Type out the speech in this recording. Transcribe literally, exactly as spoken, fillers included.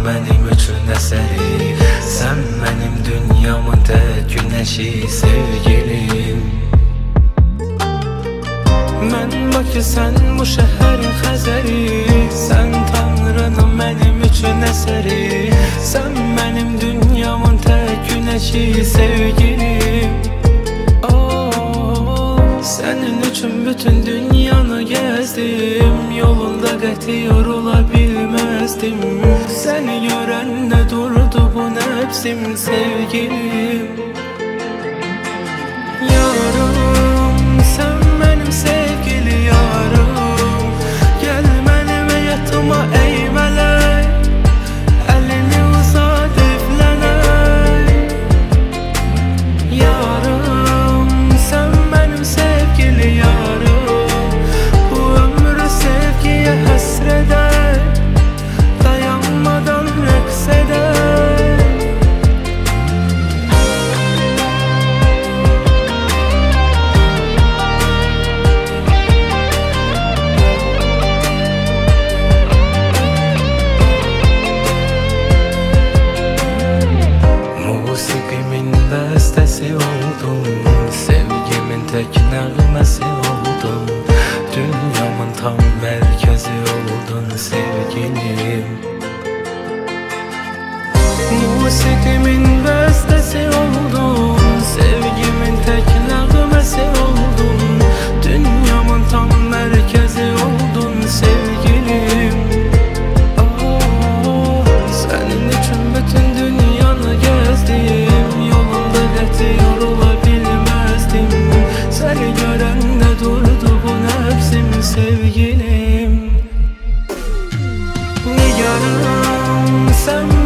benim üçün əsəri. Sən mənim dünyamın tək günəşi, sevgilim. Mən Bakı, sən bu şəhərin Xəzəri. Sən Tanrının mənim üçün əsəri. Sən mənim dünyamın tək günəşi, sevgilim. Oh, sənin üçün bütün dünyanı gəzdim. Yolunda qəti yorula bilməzdim. Səni görəndə durdu bu nəfsim, sevgilim. Yarım, sən mənim sevgili yarım. Gəl mənim həyatıma əymələk, əlini uzat evlənək. Yarım, sən mənim sevgili yarım. Bu ömrü sevgiyə həsrədək, dayanmadan rəqs edək. Musiqimin bəstəsi oldun, sevgimin tək nəğməsi oldun. Dünyamın tam mərkəzi oldun, sevgilim. Musiqimin bəstəsi oldun, sevgimin tək nəğməsi oldun. Dünyamın tam mərkəzi oldun, sevgilim. Oh, sənin üçün bütün dünyanı gəzdim. Yolunda qəti yorula bilməzdim. Səni görəndə durdu bu nəfsim, sevgilim. Nigarım, sən